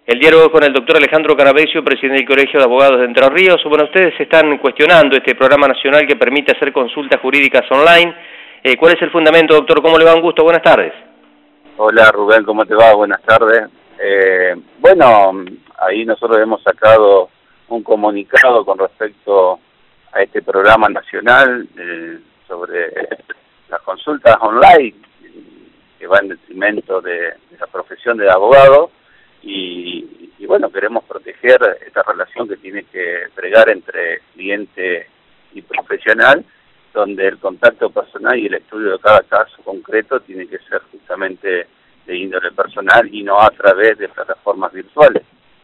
El diálogo con el doctor Alejandro Caravecchio, presidente del Colegio de Abogados de Entre Ríos. Bueno, ustedes están cuestionando este programa nacional que permite hacer consultas jurídicas online. ¿Cuál es el fundamento, doctor? ¿Cómo le va? Un gusto. Buenas tardes. Hola, Rubén, ¿cómo te va? Buenas tardes. Bueno, ahí nosotros hemos sacado un comunicado con respecto a este programa nacional sobre las consultas online que va en detrimento de la profesión de abogado y bueno, queremos proteger esta relación que tiene que pregar entre cliente y profesional, donde el contacto personal y el estudio de cada caso concreto tiene que ser justamente de índole personal y no a través de plataformas virtuales.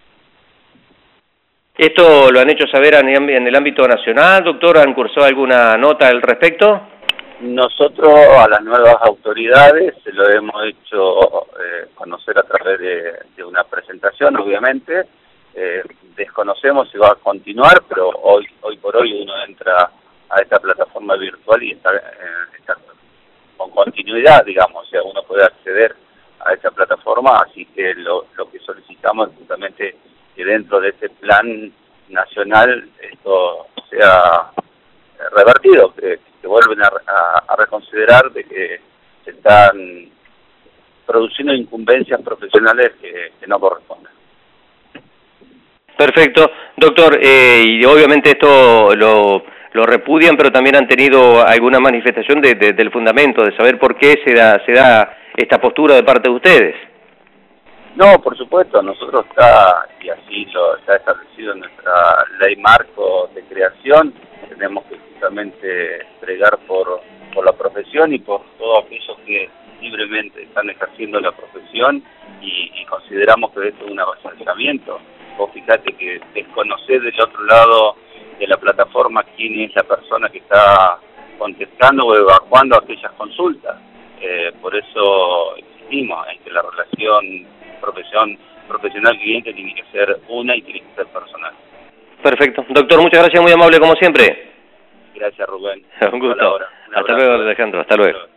¿Esto lo han hecho saber en el ámbito nacional, doctor? ¿Han cursado alguna nota al respecto? Nosotros a las nuevas autoridades se lo hemos hecho conocer a través de una presentación, obviamente. Desconocemos si va a continuar, pero hoy por hoy uno entra a esta plataforma virtual y está con continuidad, digamos, o sea, uno puede acceder a esta plataforma, así que lo que solicitamos es justamente que dentro de este plan nacional esto sea revertido, que vuelven a reconsiderar de que se están produciendo incumbencias profesionales que no corresponden. Perfecto. Doctor, y obviamente esto lo repudian, pero también han tenido alguna manifestación del fundamento, de saber por qué se da esta postura de parte de ustedes. No, por supuesto, nosotros y así lo está establecido en nuestra ley marco de creación, tenemos que justamente pregar por la profesión y por todos aquellos que libremente están ejerciendo la profesión y consideramos que esto es un avasallamiento. Vos fíjate que desconocer del otro lado de la plataforma quién es la persona que está contestando o evacuando aquellas consultas. Por eso insistimos en que la relación profesional-cliente tiene que ser una y tiene que ser personal. Perfecto. Doctor, muchas gracias, muy amable como siempre. Gracias, Rubén. Un gusto. Hasta luego, Alejandro. Hasta luego.